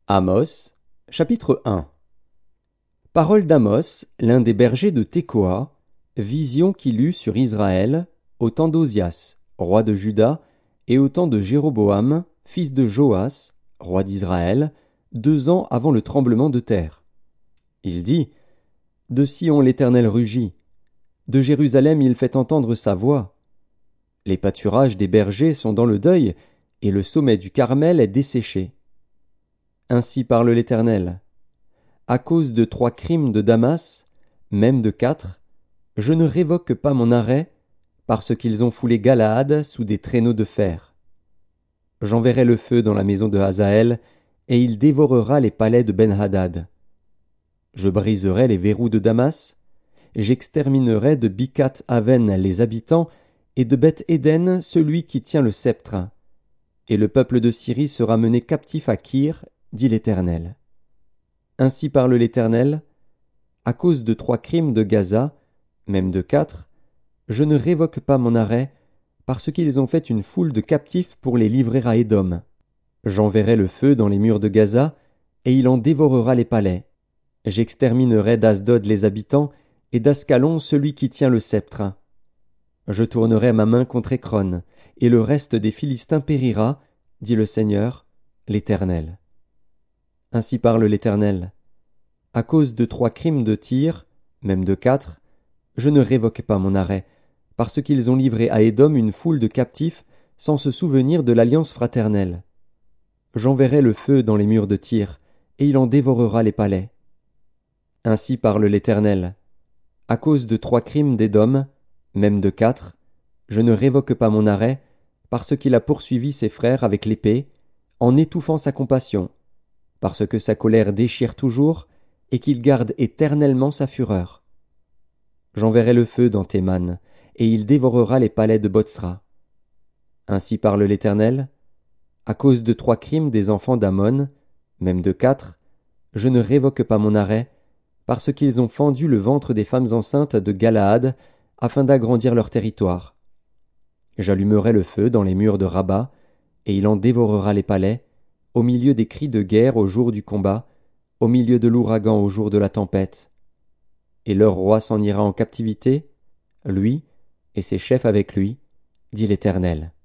Amos, chapitre 1. Parole d'Amos, l'un des bergers de Tekoa, vision qu'il eut sur Israël, au temps d'Ozias, roi de Juda, et au temps de Jéroboam, fils de Joas, roi d'Israël, 2 ans avant le tremblement de terre. Il dit: De Sion l'Éternel rugit, de Jérusalem il fait entendre sa voix. Les pâturages des bergers sont dans le deuil, et le sommet du Carmel est desséché. Ainsi parle l'Éternel. À cause de 3 crimes de Damas, même de 4, je ne révoque pas mon arrêt, parce qu'ils ont foulé Galaad sous des traîneaux de fer. J'enverrai le feu dans la maison de Hazaël, et il dévorera les palais de Ben-Hadad. Je briserai les verrous de Damas, j'exterminerai de Bicat-Aven les habitants, et de Beth-Éden celui qui tient le sceptre. Et le peuple de Syrie sera mené captif à Kir, dit l'Éternel. Ainsi parle l'Éternel, à cause de 3 crimes de Gaza, même de 4, je ne révoque pas mon arrêt, parce qu'ils ont fait une foule de captifs pour les livrer à Édom. J'enverrai le feu dans les murs de Gaza, et il en dévorera les palais. J'exterminerai d'Asdod les habitants, et d'Ascalon celui qui tient le sceptre. Je tournerai ma main contre Écron, et le reste des Philistins périra, dit le Seigneur, l'Éternel. Ainsi parle l'Éternel. À cause de 3 crimes de Tyr, même de 4, je ne révoque pas mon arrêt, parce qu'ils ont livré à Édom une foule de captifs sans se souvenir de l'alliance fraternelle. J'enverrai le feu dans les murs de Tyr, et il en dévorera les palais. Ainsi parle l'Éternel. À cause de 3 crimes d'Édom, même de 4, je ne révoque pas mon arrêt, parce qu'il a poursuivi ses frères avec l'épée, en étouffant sa compassion, parce que sa colère déchire toujours, et qu'il garde éternellement sa fureur. J'enverrai le feu dans Théman, et il dévorera les palais de Botsra. Ainsi parle l'Éternel. À cause de 3 crimes des enfants d'Ammon, même de 4, je ne révoque pas mon arrêt, parce qu'ils ont fendu le ventre des femmes enceintes de Galaad, afin d'agrandir leur territoire. J'allumerai le feu dans les murs de Rabat, et il en dévorera les palais, au milieu des cris de guerre au jour du combat, au milieu de l'ouragan au jour de la tempête. Et leur roi s'en ira en captivité, lui, et ses chefs avec lui, dit l'Éternel.